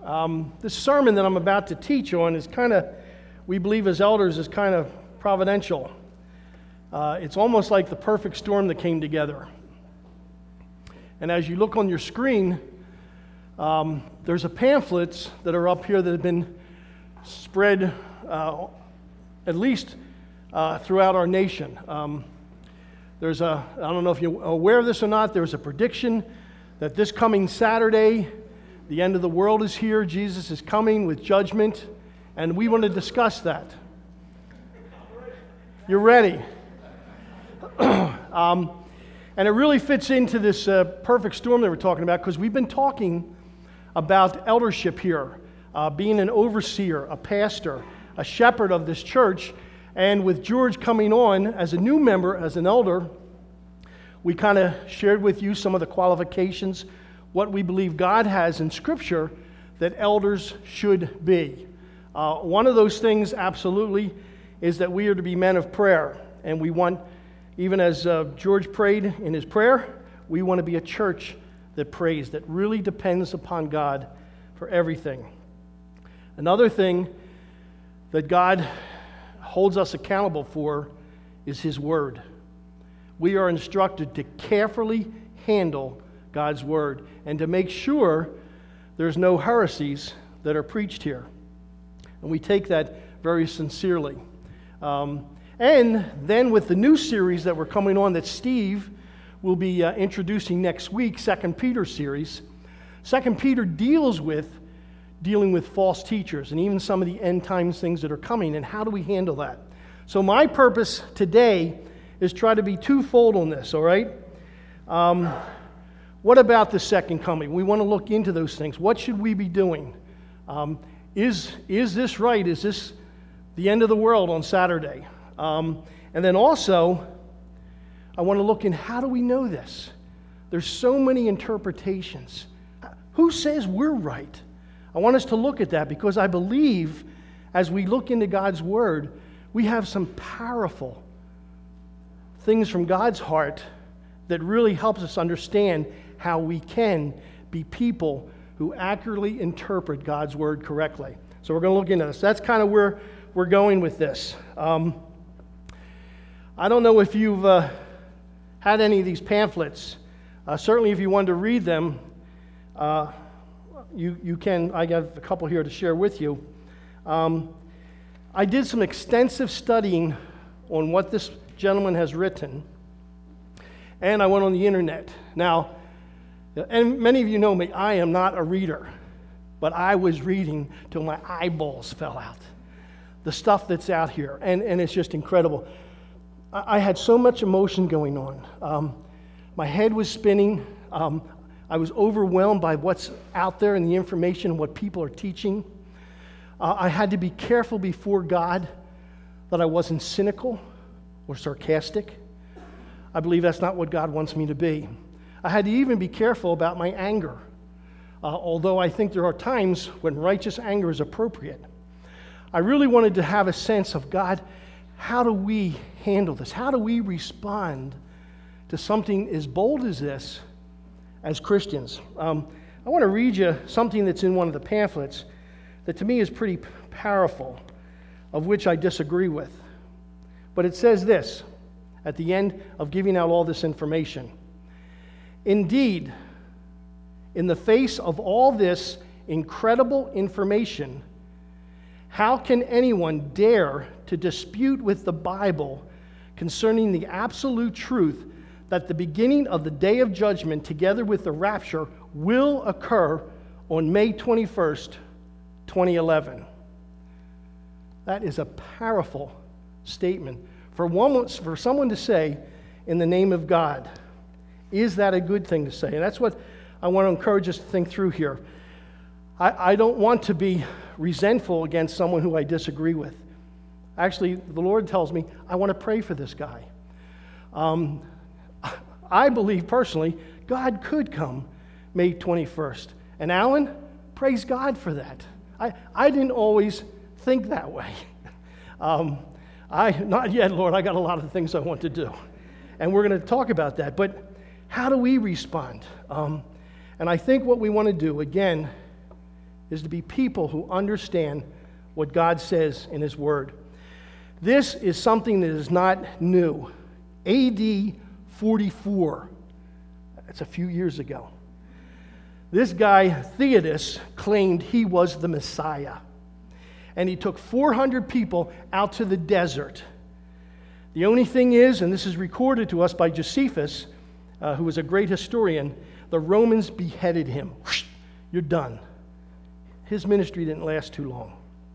This sermon that I'm about to teach on is we believe as elders, is kind of providential. It's almost like the perfect storm that came together. And as you look on your screen, there's pamphlets that are up here that have been spread at least throughout our nation. I don't know if you're aware of this or not, there's a prediction that this coming Saturday, the end of the world is here, Jesus is coming with judgment, and we want to discuss that. You're ready. And it really fits into this perfect storm that we're talking about, because we've been talking about eldership here, being an overseer, a pastor, a shepherd of this church. And with George coming on as a new member, as an elder, we kind of shared with you some of the qualifications, what we believe God has in Scripture that elders should be. One of those things, absolutely, is that we are to be men of prayer. And we want, even as George prayed in his prayer, we want to be a church that prays, that really depends upon God for everything. Another thing that God holds us accountable for is His Word. We are instructed to carefully handle God's Word and to make sure there's no heresies that are preached here. And we take that very sincerely. And then with the new series that we're coming on that Steve will be introducing next week, 2 Peter series, 2 Peter dealing with false teachers and even some of the end times things that are coming, and how do we handle that? So my purpose today is try to be twofold on this, all right? What about the second coming? We want to look into those things. What should we be doing? Is this right? Is this the end of the world on Saturday? And then also, I want to look in, how do we know this? There's so many interpretations. Who says we're right? I want us to look at that, because I believe as we look into God's Word, we have some powerful things from God's heart that really helps us understand how we can be people who accurately interpret God's Word correctly. So we're going to look into this. That's kind of where we're going with this. I don't know if you've had any of these pamphlets. Certainly if you wanted to read them, you can. I got a couple here to share with you. I did some extensive studying on what this gentleman has written, and I went on the internet. Now, and many of you know me, I am not a reader, but I was reading till my eyeballs fell out. The stuff that's out here, and it's just incredible. I had so much emotion going on. My head was spinning. I was overwhelmed by what's out there and the information and what people are teaching. I had to be careful before God that I wasn't cynical or sarcastic. I believe that's not what God wants me to be. I had to even be careful about my anger, although I think there are times when righteous anger is appropriate. I really wanted to have a sense of, God, how do we handle this? How do we respond to something as bold as this as Christians? I want to read you something that's in one of the pamphlets that to me is pretty powerful, of which I disagree with. But it says this at the end of giving out all this information. Indeed, in the face of all this incredible information, how can anyone dare to dispute with the Bible concerning the absolute truth that the beginning of the day of judgment, together with the rapture, will occur on May 21st, 2011? That is a powerful statement for someone to say in the name of God. Is that a good thing to say? And that's what I want to encourage us to think through here. I don't want to be resentful against someone who I disagree with. Actually, the Lord tells me I want to pray for this guy. I believe personally God could come May 21st. And Alan, praise God for that. I didn't always think that way. Not yet, Lord. I got a lot of things I want to do. And we're going to talk about that. But how do we respond? And I think what we want to do, again, is to be people who understand what God says in His Word. This is something that is not new. AD 44, that's a few years ago. This guy, Theodos, claimed he was the Messiah. And he took 400 people out to the desert. The only thing is, and this is recorded to us by Josephus, who was a great historian, the Romans beheaded him. You're done. His ministry didn't last too long.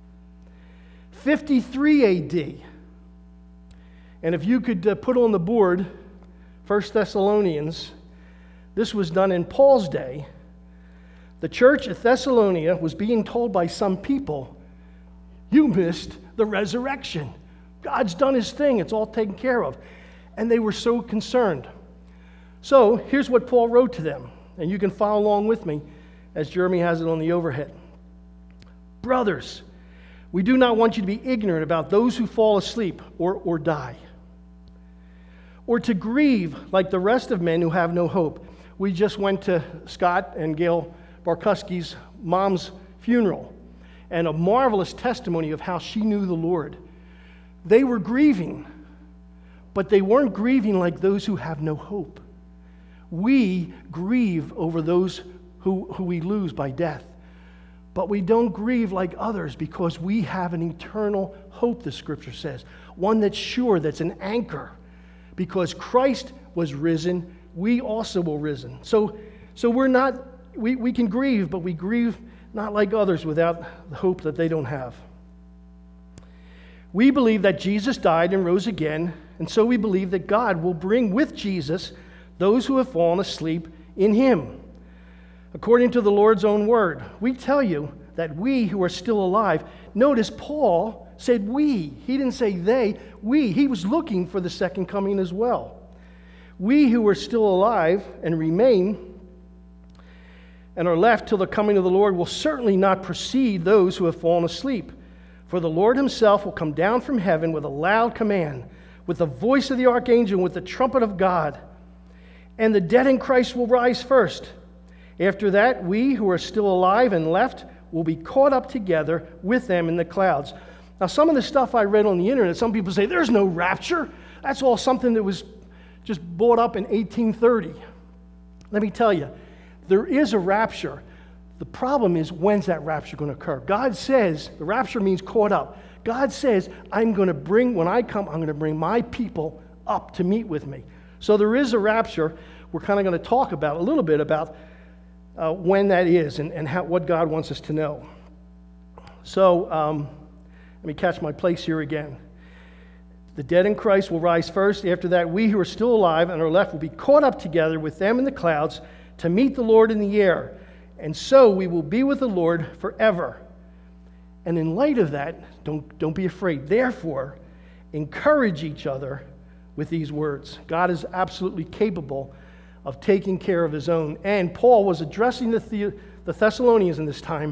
53 AD. And if you could put on the board 1 Thessalonians, this was done in Paul's day. The church at Thessalonica was being told by some people, you missed the resurrection. God's done His thing. It's all taken care of. And they were so concerned. So here's what Paul wrote to them. And you can follow along with me as Jeremy has it on the overhead. Brothers, we do not want you to be ignorant about those who fall asleep or die, or to grieve like the rest of men who have no hope. We just went to Scott and Gail Barkuski's mom's funeral, and a marvelous testimony of how she knew the Lord. They were grieving, but they weren't grieving like those who have no hope. We grieve over those who we lose by death. But we don't grieve like others because we have an eternal hope, the Scripture says. One that's sure, that's an anchor. Because Christ was risen, we also will risen. So we're not, we can grieve, but we grieve not like others without the hope that they don't have. We believe that Jesus died and rose again, and so we believe that God will bring with Jesus those who have fallen asleep in Him. According to the Lord's own word, we tell you that we who are still alive, notice Paul said we. He didn't say they, we. He was looking for the second coming as well. We who are still alive and remain and are left till the coming of the Lord will certainly not precede those who have fallen asleep. For the Lord Himself will come down from heaven with a loud command, with the voice of the archangel, and with the trumpet of God. And the dead in Christ will rise first. After that, we who are still alive and left will be caught up together with them in the clouds. Now, some of the stuff I read on the internet, some people say, there's no rapture. That's all something that was just brought up in 1830. Let me tell you, there is a rapture. The problem is, when's that rapture going to occur? God says, the rapture means caught up. God says, when I come, I'm going to bring my people up to meet with me. So there is a rapture. We're kind of going to talk about a little bit about when that is and what God wants us to know. So let me catch my place here again. The dead in Christ will rise first. After that, we who are still alive and are left will be caught up together with them in the clouds to meet the Lord in the air. And so we will be with the Lord forever. And in light of that, don't be afraid. Therefore, encourage each other with these words. God is absolutely capable of taking care of His own. And Paul was addressing the Thessalonians in this time.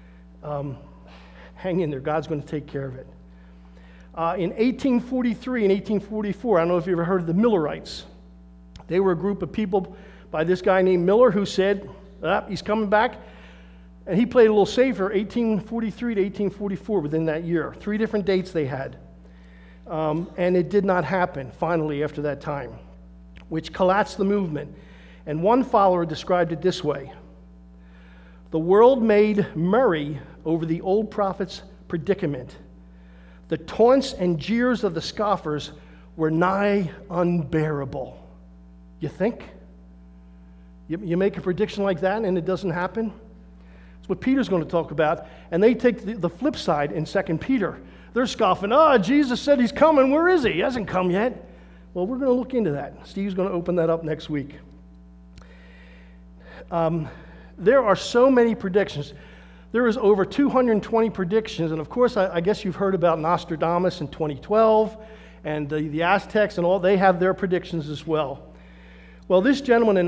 Hang in there. God's going to take care of it. In 1843 and 1844, I don't know if you ever heard of the Millerites. They were a group of people by this guy named Miller who said, he's coming back. And he played a little safer, 1843 to 1844 within that year. 3 different dates they had. And it did not happen, finally, after that time, which collapsed the movement. And one follower described it this way: the world made merry over the old prophet's predicament. The taunts and jeers of the scoffers were nigh unbearable. You think? You make a prediction like that and it doesn't happen? It's what Peter's going to talk about. And they take the flip side in 2 Peter. They're scoffing, Jesus said He's coming. Where is He? He hasn't come yet. Well, we're going to look into that. Steve's going to open that up next week. There are so many predictions. There is over 220 predictions. And of course, I guess you've heard about Nostradamus in 2012 and the Aztecs and all. They have their predictions as well. Well, this gentleman in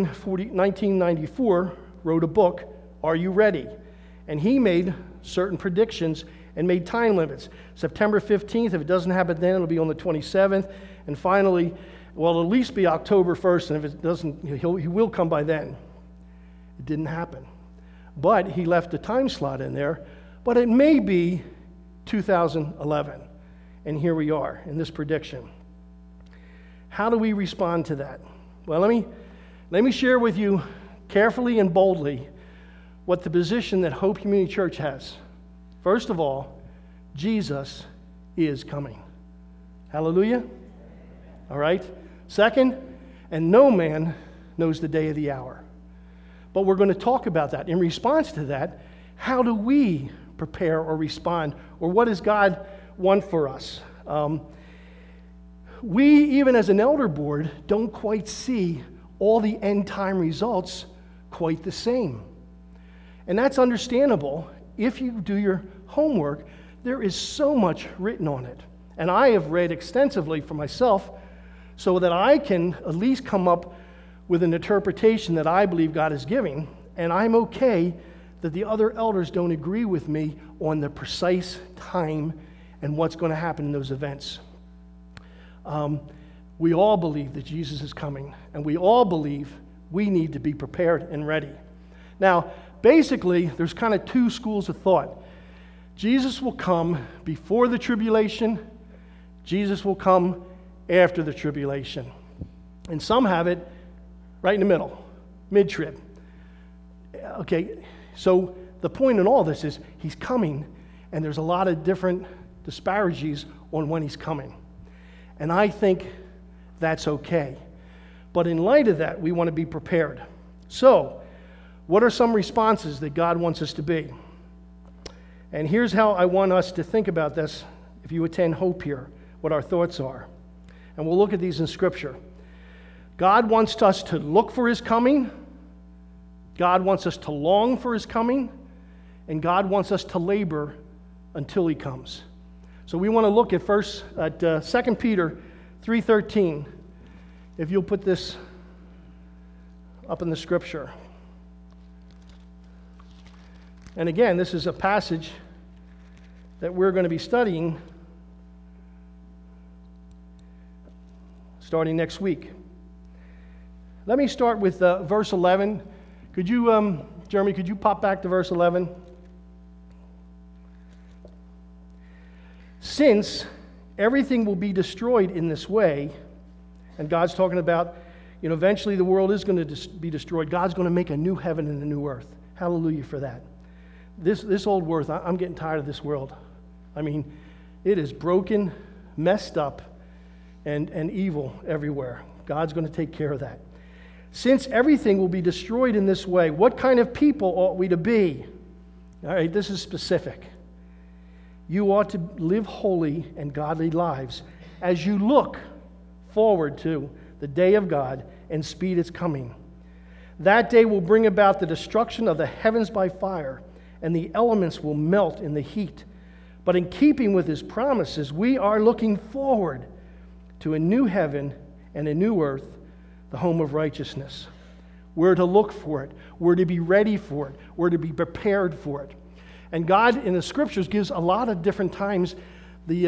1994 wrote a book, Are You Ready? And he made certain predictions and made time limits. September 15th, if it doesn't happen then, it'll be on the 27th. And finally, well, it'll at least be October 1st, and if it doesn't, he will come by then. It didn't happen. but he left a time slot in there. But it may be 2011. And here we are in this prediction. How do we respond to that? Well, let me share with you carefully and boldly what the position that Hope Community Church has. First of all, Jesus is coming. Hallelujah? All right? Second, and no man knows the day of the hour. But we're going to talk about that. In response to that, how do we prepare or respond? Or what does God want for us? We, even as an elder board, don't quite see all the end time results quite the same. And that's understandable. If you do your homework, there is so much written on it. And I have read extensively for myself so that I can at least come up with an interpretation that I believe God is giving. And I'm okay that the other elders don't agree with me on the precise time and what's going to happen in those events. We all believe that Jesus is coming, and we all believe we need to be prepared and ready. Now, basically, there's kind of two schools of thought. Jesus will come before the tribulation. Jesus will come after the tribulation. And some have it right in the middle, mid-trib. Okay, so the point in all this is he's coming, and there's a lot of different disparities on when he's coming. And I think that's okay. But in light of that, we want to be prepared. So, what are some responses that God wants us to be? And here's how I want us to think about this, if you attend Hope here, what our thoughts are. And we'll look at these in Scripture. God wants us to look for his coming. God wants us to long for his coming. And God wants us to labor until he comes. So we want to look at 2 Peter 3:13. If you'll put this up in the Scripture. And again, this is a passage that we're going to be studying starting next week. Let me start with verse 11. Could you, Jeremy, could you pop back to verse 11? Since everything will be destroyed in this way, and God's talking about, eventually the world is going to be destroyed. God's going to make a new heaven and a new earth. Hallelujah for that. This old world, I'm getting tired of this world. I mean, it is broken, messed up, and evil everywhere. God's going to take care of that. Since everything will be destroyed in this way, what kind of people ought we to be? All right, this is specific. You ought to live holy and godly lives as you look forward to the day of God and speed its coming. That day will bring about the destruction of the heavens by fire, and the elements will melt in the heat. But in keeping with his promises, we are looking forward to a new heaven and a new earth, the home of righteousness. We're to look for it. We're to be ready for it. We're to be prepared for it. And God in the Scriptures gives a lot of different times the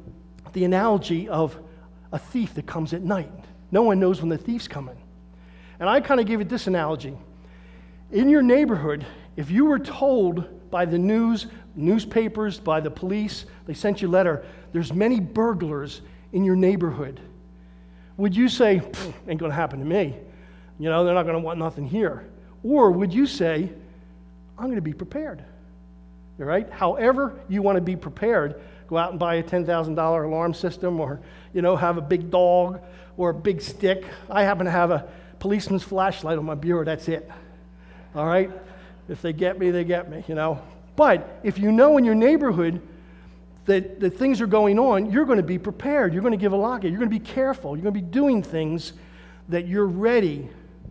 analogy of a thief that comes at night. No one knows when the thief's coming. And I kind of give it this analogy. In your neighborhood, if you were told by the newspapers, by the police, they sent you a letter, there's many burglars in your neighborhood, would you say, ain't going to happen to me? They're not going to want nothing here. Or would you say, I'm going to be prepared? All right? However you want to be prepared, go out and buy a $10,000 alarm system, or, have a big dog or a big stick. I happen to have a policeman's flashlight on my bureau. That's it. All right? If they get me, they get me, But if you know in your neighborhood that things are going on, you're going to be prepared. You're going to give a lock. You're going to be careful. You're going to be doing things that you're ready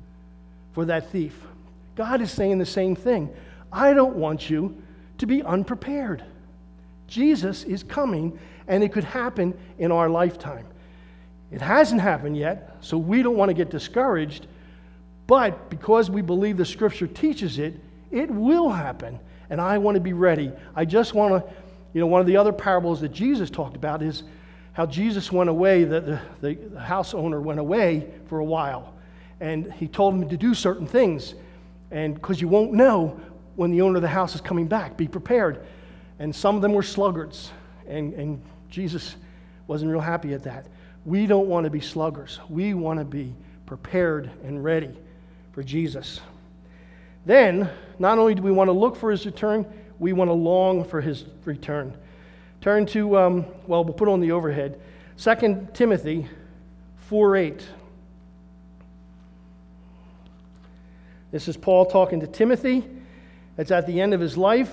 for that thief. God is saying the same thing. I don't want you to be unprepared. Jesus is coming, and it could happen in our lifetime. It hasn't happened yet, so we don't want to get discouraged, but because we believe the Scripture teaches it, it will happen, and I want to be ready. I just want to, one of the other parables that Jesus talked about is how Jesus went away, the house owner went away for a while, and he told him to do certain things, and because you won't know when the owner of the house is coming back. Be prepared. And some of them were sluggards, and Jesus wasn't real happy at that. We don't want to be sluggards. We want to be prepared and ready for Jesus. Then, not only do we want to look for his return, we want to long for his return. Turn to, we'll put on the overhead, 2 Timothy 4:8. This is Paul talking to Timothy. It's at the end of his life.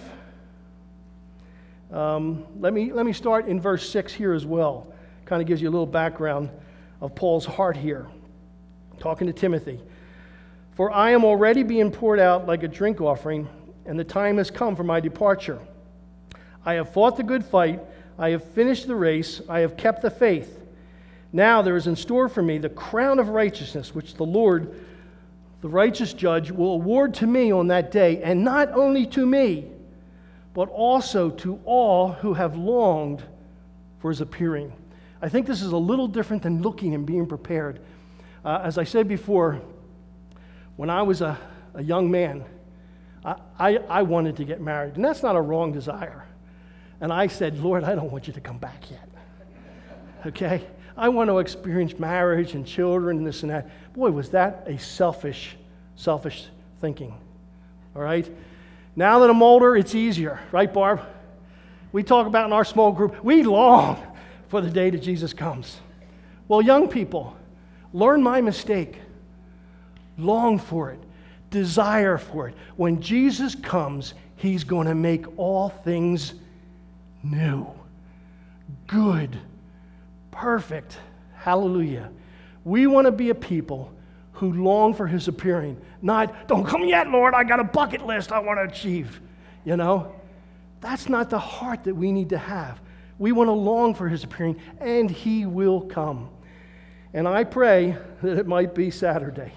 Let me start in verse 6 here as well. Kind of gives you a little background of Paul's heart here. Talking to Timothy. For I am already being poured out like a drink offering, and the time has come for my departure. I have fought the good fight. I have finished the race. I have kept the faith. Now there is in store for me the crown of righteousness, which the Lord, the righteous judge, will award to me on that day, and not only to me, but also to all who have longed for his appearing. I think this is a little different than looking and being prepared. As I said before, when I was a young man, I wanted to get married, and that's not a wrong desire. And I said, Lord, I don't want you to come back yet. Okay? I want to experience marriage and children and this and that. Boy, was that a selfish thinking. All right? Now that I'm older, it's easier. Right, Barb? We talk about in our small group, we long for the day that Jesus comes. Well, young people, learn my mistake. Long for it. Desire for it. When Jesus comes, he's going to make all things new. Good. Perfect. Hallelujah. We want to be a people who long for his appearing. Not, don't come yet, Lord, I got a bucket list I want to achieve. You know? That's not the heart that we need to have. We want to long for his appearing, and he will come. And I pray that it might be Saturday.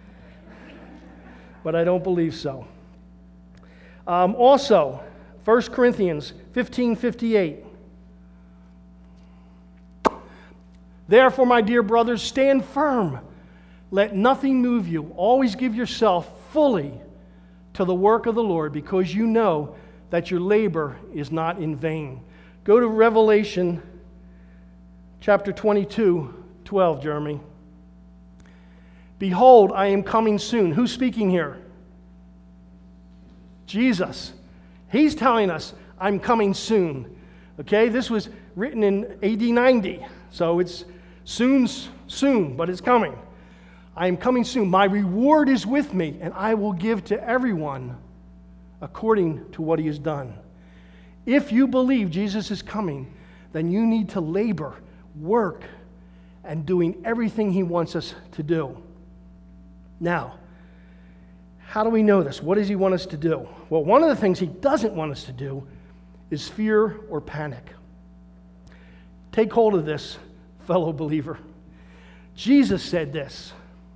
But I don't believe so. Also, 1 Corinthians 15:58. Therefore, my dear brothers, stand firm. Let nothing move you. Always give yourself fully to the work of the Lord, because you know that your labor is not in vain. Go to Revelation chapter 22:12, Jeremy. Behold, I am coming soon. Who's speaking here? Jesus. He's telling us, I'm coming soon. Okay, this was written in AD 90, so it's soon, but it's coming. I am coming soon. My reward is with me, and I will give to everyone according to what he has done. If you believe Jesus is coming, then you need to labor, work, and doing everything he wants us to do. Now, how do we know this? What does he want us to do? Well, one of the things he doesn't want us to do is fear or panic. Take hold of this, fellow believer. Jesus said this,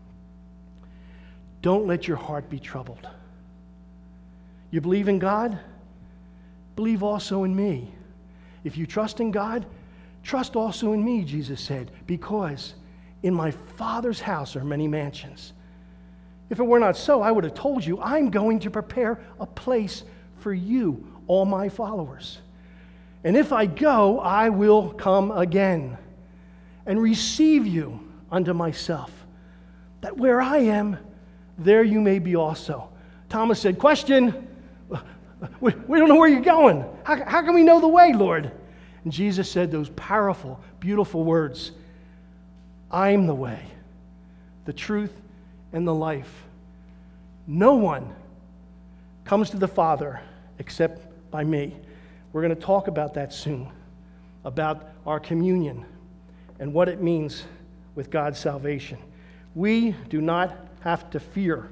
don't let your heart be troubled. You believe in God? Believe also in me. If you trust in God, trust also in me, Jesus said, because in my Father's house are many mansions. If it were not so, I would have told you, I'm going to prepare a place for you, all my followers. And if I go, I will come again and receive you unto myself, that where I am, there you may be also. Thomas said, question, we don't know where you're going. How can we know the way, Lord? And Jesus said those powerful, beautiful words, I'm the way, the truth, and the life. No one comes to the Father except by me. We're going to talk about that soon, about our communion and what it means with God's salvation. We do not have to fear.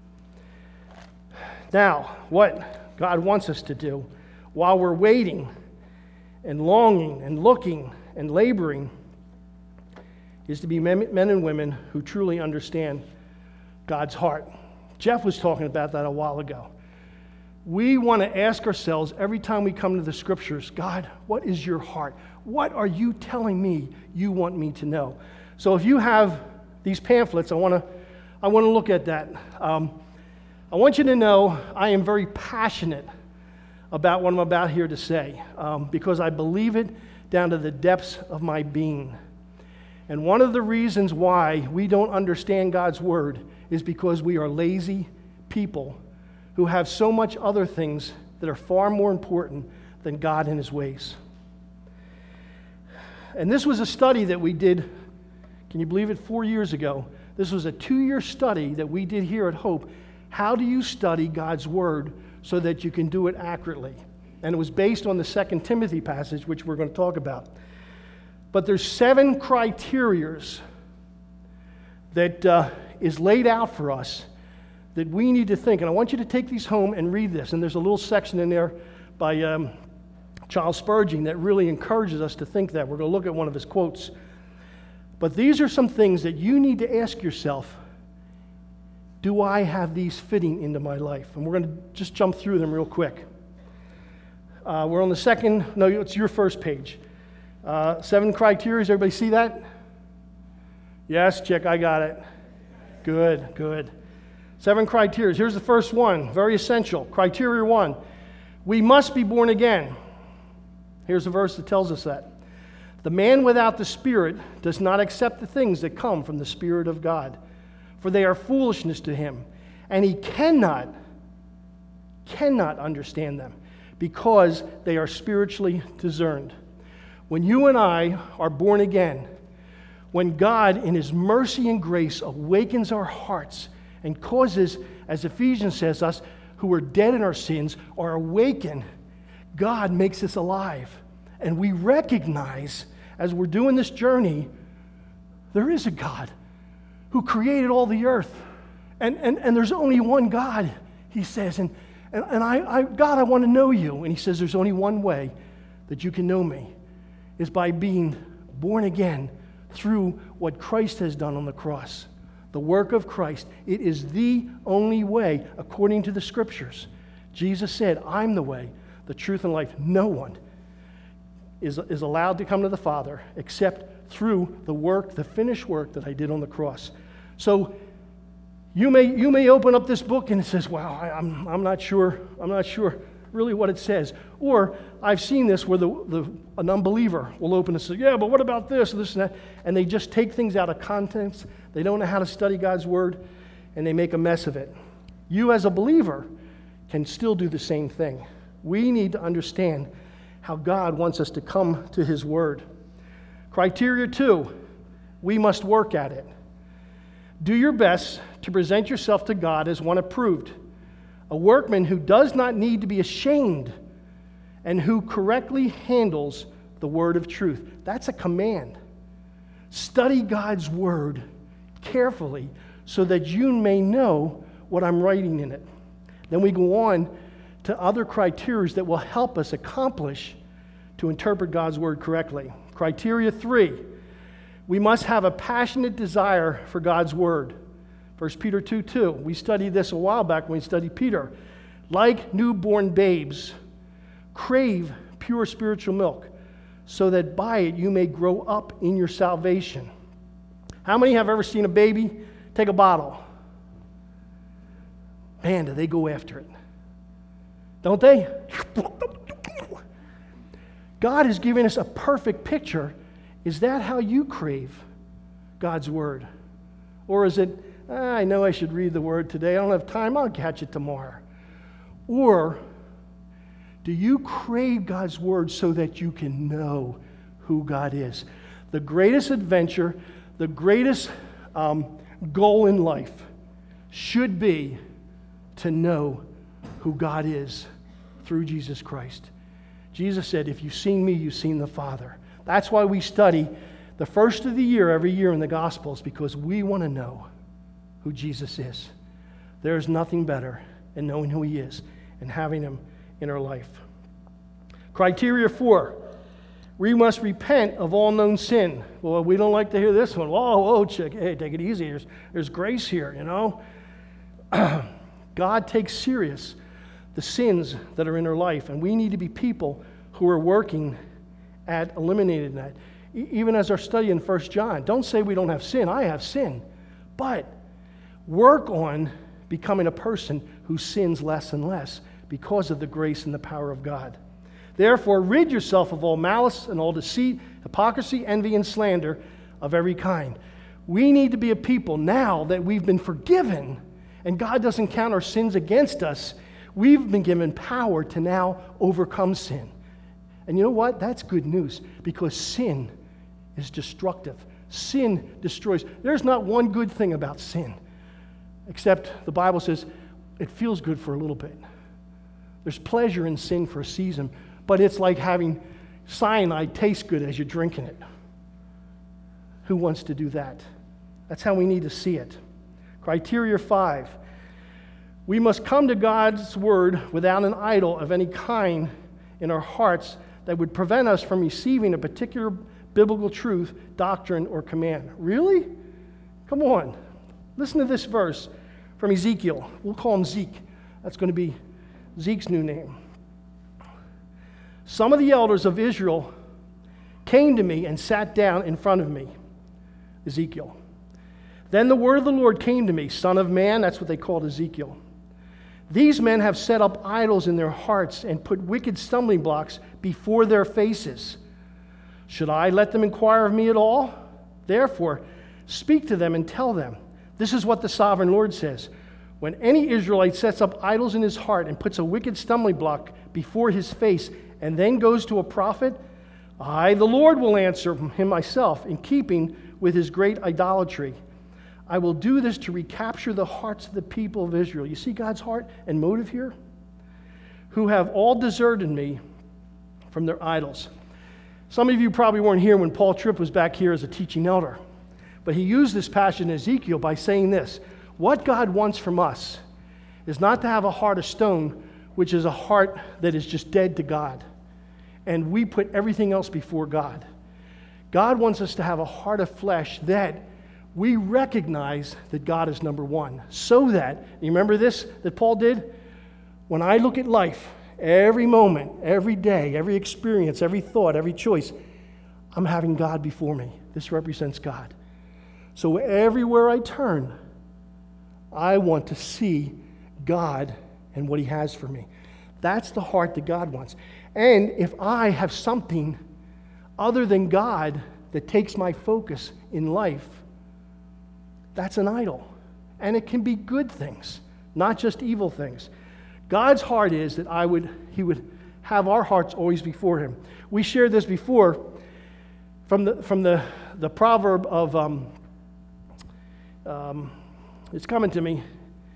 Now, what God wants us to do while we're waiting and longing and looking and laboring is to be men and women who truly understand God's heart. Jeff was talking about that a while ago. We want to ask ourselves every time we come to the Scriptures, God, what is your heart? What are you telling me you want me to know? So if you have these pamphlets, I want to look at that. I want you to know I am very passionate about what I'm about here to say because I believe it down to the depths of my being. And one of the reasons why we don't understand God's Word is because we are lazy people who have so much other things that are far more important than God and His ways. And this was a study that we did, can you believe it, 4 years ago. This was a 2-year study that we did here at Hope. How do you study God's Word so that you can do it accurately? And it was based on the 2 Timothy passage, which we're going to talk about. But there's 7 criterias that is laid out for us that we need to think. And I want you to take these home and read this. And there's a little section in there by Charles Spurgeon that really encourages us to think that. We're going to look at one of his quotes. But these are some things that you need to ask yourself, do I have these fitting into my life? And we're going to just jump through them real quick. We're on the second, no, it's your first page. 7 criteria, everybody see that? Yes, check, I got it. Good, good. 7 criteria. Here's the first one, very essential. Criteria 1, we must be born again. Here's a verse that tells us that. The man without the Spirit does not accept the things that come from the Spirit of God, for they are foolishness to him, and he cannot understand them, because they are spiritually discerned. When you and I are born again, when God in His mercy and grace awakens our hearts and causes, as Ephesians says, us who are dead in our sins are awakened, God makes us alive. And we recognize, as we're doing this journey, there is a God who created all the earth. And there's only one God, He says. And God, I want to know you. And He says there's only one way that you can know me, is by being born again through what Christ has done on the cross. The work of Christ. It is the only way, according to the Scriptures. Jesus said, I'm the way, the truth, and life. No one is allowed to come to the Father except through the work, the finished work that I did on the cross. So you may open up this book and it says, wow, I'm not sure really what it says. Or I've seen this where an unbeliever will open and say, yeah, but what about this and that? And they just take things out of context. They don't know how to study God's Word, and they make a mess of it. You as a believer can still do the same thing. We need to understand how God wants us to come to His Word. Criteria 2, we must work at it. Do your best to present yourself to God as one approved, a workman who does not need to be ashamed and who correctly handles the word of truth. That's a command. Study God's Word carefully so that you may know what I'm writing in it. Then we go on to other criteria that will help us accomplish to interpret God's Word correctly. Criteria 3, we must have a passionate desire for God's Word. 1 Peter 2:2. We studied this a while back when we studied Peter. Like newborn babes, crave pure spiritual milk, so that by it you may grow up in your salvation. How many have ever seen a baby take a bottle? Man, do they go after it. Don't they? God has given us a perfect picture. Is that how you crave God's Word? Or is it, I know I should read the Word today. I don't have time. I'll catch it tomorrow. Or do you crave God's Word so that you can know who God is? The greatest adventure, the greatest goal in life should be to know who God is through Jesus Christ. Jesus said, if you've seen me, you've seen the Father. That's why we study the first of the year every year in the Gospels, because we want to know who Jesus is. There's nothing better than knowing who He is and having Him in our life. Criteria 4, we must repent of all known sin. Well, we don't like to hear this one. Whoa, chick, hey, take it easy. There's grace here, you know. God takes serious the sins that are in our life, and we need to be people who are working at eliminating that. Even as our study in 1 John, don't say we don't have sin. I have sin. But work on becoming a person who sins less and less because of the grace and the power of God. Therefore, rid yourself of all malice and all deceit, hypocrisy, envy, and slander of every kind. We need to be a people now that we've been forgiven and God doesn't count our sins against us. We've been given power to now overcome sin. And you know what? That's good news, because sin is destructive. Sin destroys. There's not one good thing about sin, except the Bible says it feels good for a little bit. There's pleasure in sin for a season, but it's like having cyanide taste good as you're drinking it. Who wants to do that? That's how we need to see it. Criteria 5. We must come to God's word without an idol of any kind in our hearts that would prevent us from receiving a particular biblical truth, doctrine, or command. Really? Come on. Listen to this verse from Ezekiel. We'll call him Zeke. That's going to be Zeke's new name. Some of the elders of Israel came to me and sat down in front of me. Ezekiel. Then the word of the Lord came to me, Son of man, that's what they called Ezekiel. These men have set up idols in their hearts and put wicked stumbling blocks before their faces. Should I let them inquire of me at all? Therefore, speak to them and tell them, this is what the sovereign Lord says. When any Israelite sets up idols in his heart and puts a wicked stumbling block before his face and then goes to a prophet, I, the Lord, will answer him myself in keeping with his great idolatry. I will do this to recapture the hearts of the people of Israel. You see God's heart and motive here? Who have all deserted me from their idols. Some of you probably weren't here when Paul Tripp was back here as a teaching elder. But he used this passage in Ezekiel by saying this: what God wants from us is not to have a heart of stone, which is a heart that is just dead to God. And we put everything else before God. God wants us to have a heart of flesh that we recognize that God is number one. So that, you remember this that Paul did? When I look at life, every moment, every day, every experience, every thought, every choice, I'm having God before me. This represents God. So everywhere I turn, I want to see God and what He has for me. That's the heart that God wants. And if I have something other than God that takes my focus in life, that's an idol. And it can be good things, not just evil things. God's heart is that He would have our hearts always before Him. We shared this before from the proverb of, it's coming to me,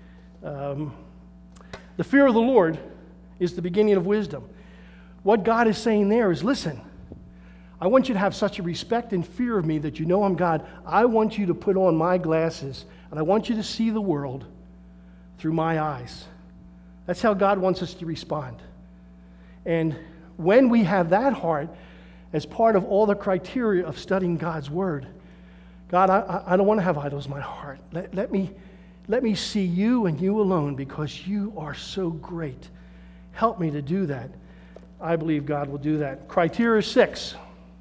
the fear of the Lord is the beginning of wisdom. What God is saying there is, listen, I want you to have such a respect and fear of me that you know I'm God. I want you to put on my glasses, and I want you to see the world through my eyes. That's how God wants us to respond. And when we have that heart, as part of all the criteria of studying God's Word, God, I don't want to have idols in my heart. Let me see you and you alone, because you are so great. Help me to do that. I believe God will do that. Criteria 6.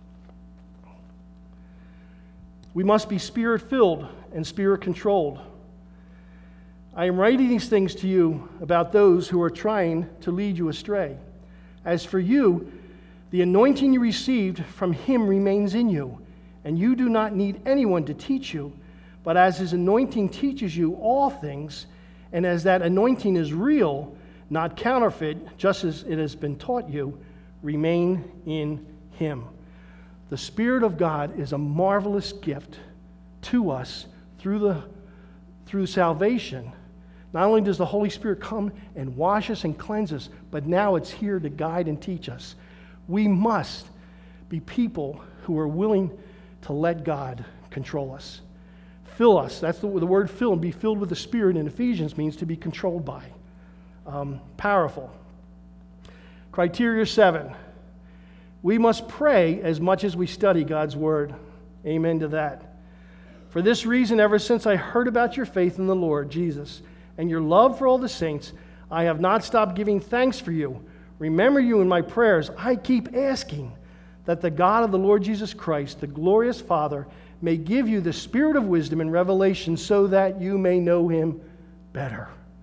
We must be Spirit-filled and Spirit-controlled. I am writing these things to you about those who are trying to lead you astray. As for you, the anointing you received from Him remains in you, and you do not need anyone to teach you, but as His anointing teaches you all things, and as that anointing is real, not counterfeit, just as it has been taught you, remain in Him. The Spirit of God is a marvelous gift to us through salvation. Not only does the Holy Spirit come and wash us and cleanse us, but now it's here to guide and teach us. We must be people who are willing to let God control us. Fill us. That's the word fill. And be filled with the Spirit in Ephesians means to be controlled by. Powerful. Criteria 7. We must pray as much as we study God's Word. Amen to that. For this reason, ever since I heard about your faith in the Lord Jesus and your love for all the saints, I have not stopped giving thanks for you. Remember you in my prayers. I keep asking that the God of the Lord Jesus Christ, the glorious Father, may give you the spirit of wisdom and revelation so that you may know Him better.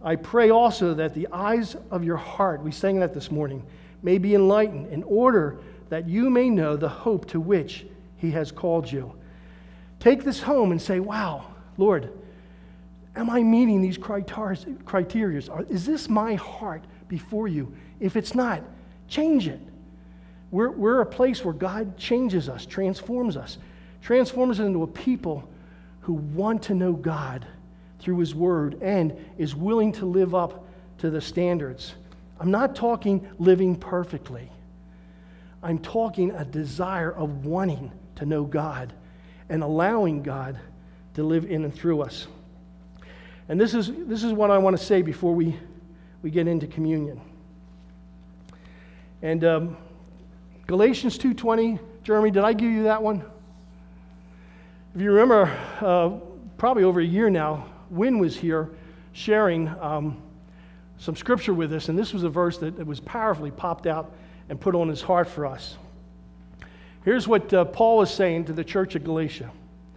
I pray also that the eyes of your heart, we sang that this morning, may be enlightened, in order that you may know the hope to which he has called you. Take this home and say, wow, Lord, am I meeting these criteria? Is this my heart before you? If it's not, change it. We're a place where God changes us, transforms us into a people who want to know God through his word and is willing to live up to the standards. I'm not talking living perfectly. I'm talking a desire of wanting to know God and allowing God to live in and through us. And this is what I want to say before we get into communion. And Galatians 2:20, Jeremy, did I give you that one? If you remember, probably over a year now, Wynn was here sharing some scripture with us, and this was a verse that was powerfully popped out and put on his heart for us. Here's what Paul is saying to the church at Galatia.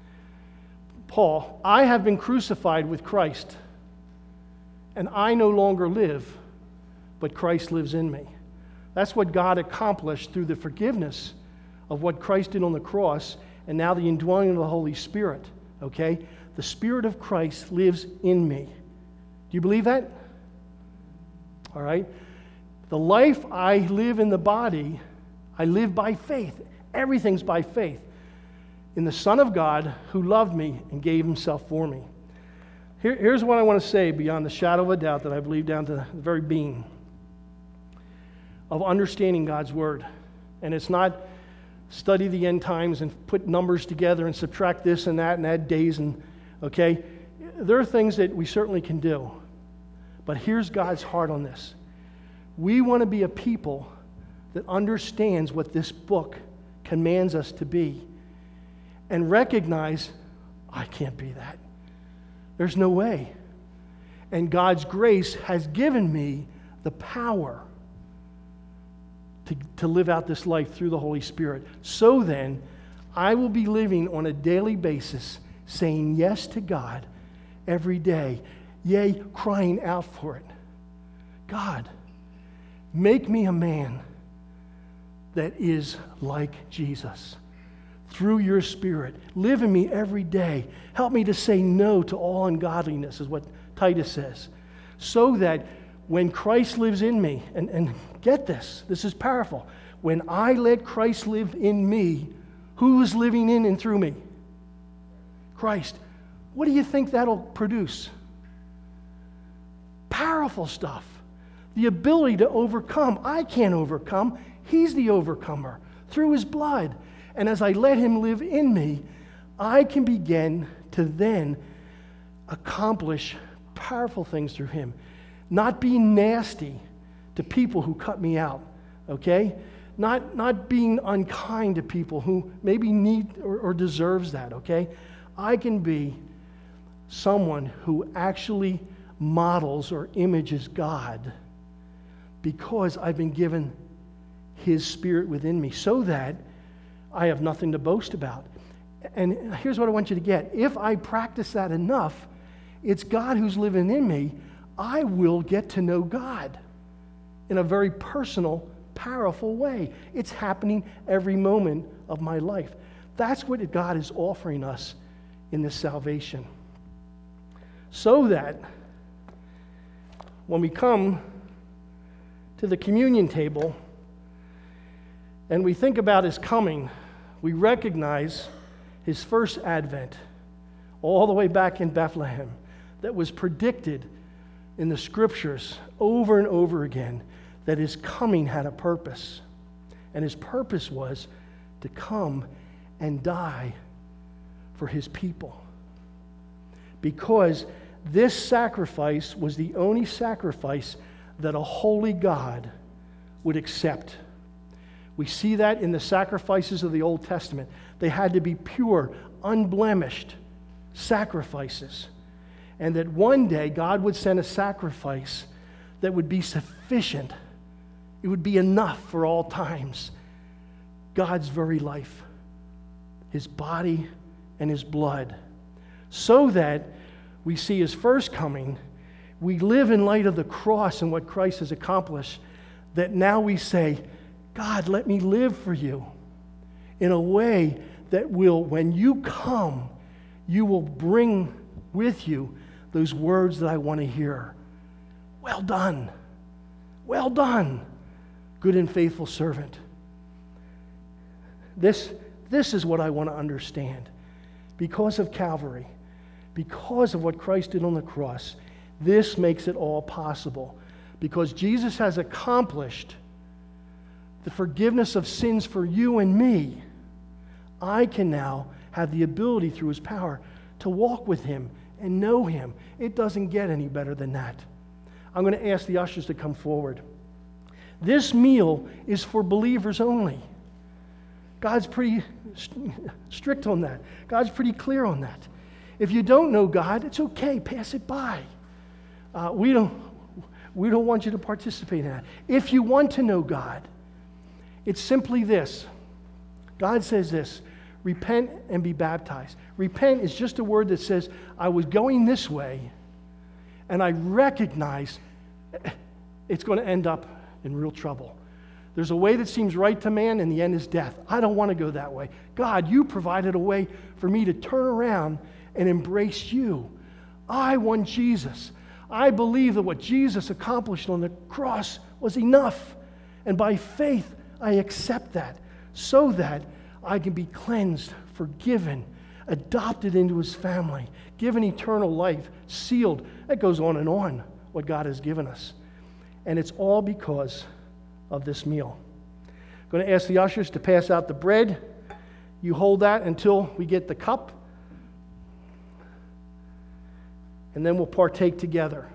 Paul, I have been crucified with Christ, and I no longer live, but Christ lives in me. That's what God accomplished through the forgiveness of what Christ did on the cross, and now the indwelling of the Holy Spirit, okay? The Spirit of Christ lives in me. Do you believe that? All right? The life I live in the body, I live by faith. Everything's by faith in the Son of God who loved me and gave himself for me. Here's what I want to say beyond the shadow of a doubt that I believe down to the very being of understanding God's word. And it's not study the end times and put numbers together and subtract this and that and add days and, okay? There are things that we certainly can do. But here's God's heart on this. We want to be a people that understands what this book commands us to be and recognize, I can't be that. There's no way. And God's grace has given me the power to live out this life through the Holy Spirit. So then, I will be living on a daily basis, saying yes to God every day, yea, crying out for it. God, make me a man that is like Jesus. Through your Spirit, live in me every day. Help me to say no to all ungodliness, is what Titus says. So that when Christ lives in me, and get this is powerful. When I let Christ live in me, who is living in and through me? Christ. What do you think that'll produce? Powerful stuff. The ability to overcome. I can't overcome. He's the overcomer through his blood. And as I let him live in me, I can begin to then accomplish powerful things through him. Not being nasty to people who cut me out, okay? Not being unkind to people who maybe need or deserves that, okay? I can be someone who actually models or images God because I've been given his Spirit within me so that I have nothing to boast about. And here's what I want you to get. If I practice that enough, it's God who's living in me. I will get to know God in a very personal, powerful way. It's happening every moment of my life. That's what God is offering us in this salvation. So that when we come to the communion table and we think about his coming, we recognize his first advent all the way back in Bethlehem that was predicted in the scriptures over and over again, that his coming had a purpose. And his purpose was to come and die for his people. Because this sacrifice was the only sacrifice that a holy God would accept. We see that in the sacrifices of the Old Testament. They had to be pure, unblemished sacrifices. And that one day God would send a sacrifice that would be sufficient. It would be enough for all times. God's very life, his body and his blood. So that we see his first coming We live in light of the cross and what Christ has accomplished, that now we say, God, let me live for you in a way that will, when you come, you will bring with you those words that I want to hear. Well done. Well done, good and faithful servant. This is what I want to understand. Because of Calvary, because of what Christ did on the cross, this makes it all possible. Because Jesus has accomplished the forgiveness of sins for you and me, I can now have the ability through his power to walk with him and know him. It doesn't get any better than that. I'm going to ask the ushers to come forward. This meal is for believers only. God's pretty strict on that. God's pretty clear on that. If you don't know God, it's okay. Pass it by. We don't want you to participate in that. If you want to know God, it's simply this. God says this, repent and be baptized. Repent is just a word that says, I was going this way, and I recognize it's going to end up in real trouble. There's a way that seems right to man, and the end is death. I don't want to go that way. God, you provided a way for me to turn around and embrace you. I want Jesus. I believe that what Jesus accomplished on the cross was enough. And by faith, I accept that so that I can be cleansed, forgiven, adopted into his family, given eternal life, sealed. That goes on and on, what God has given us. And it's all because of this meal. I'm going to ask the ushers to pass out the bread. You hold that until we get the cup. And then we'll partake together.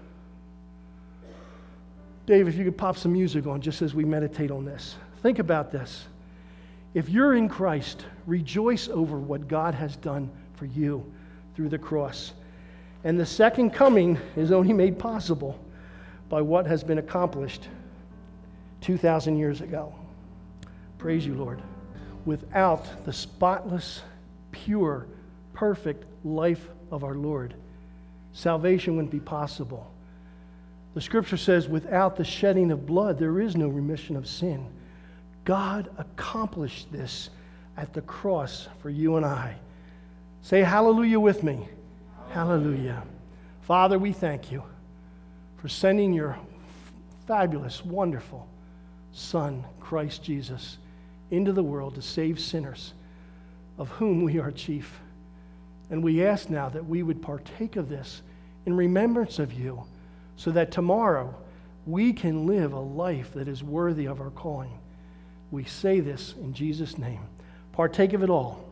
Dave, if you could pop some music on just as we meditate on this. Think about this. If you're in Christ, rejoice over what God has done for you through the cross. And the second coming is only made possible by what has been accomplished 2,000 years ago. Praise you, Lord. Without the spotless, pure, perfect life of our Lord, salvation wouldn't be possible. The scripture says, without the shedding of blood, there is no remission of sin. God accomplished this at the cross for you and I. Say hallelujah with me. Hallelujah. Father, we thank you for sending your fabulous, wonderful Son, Christ Jesus, into the world to save sinners, of whom we are chief. And we ask now that we would partake of this in remembrance of you, so that tomorrow we can live a life that is worthy of our calling. We say this in Jesus' name. Partake of it all.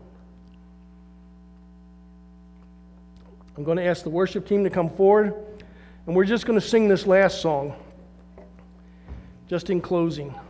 I'm going to ask the worship team to come forward, and we're just going to sing this last song, just in closing.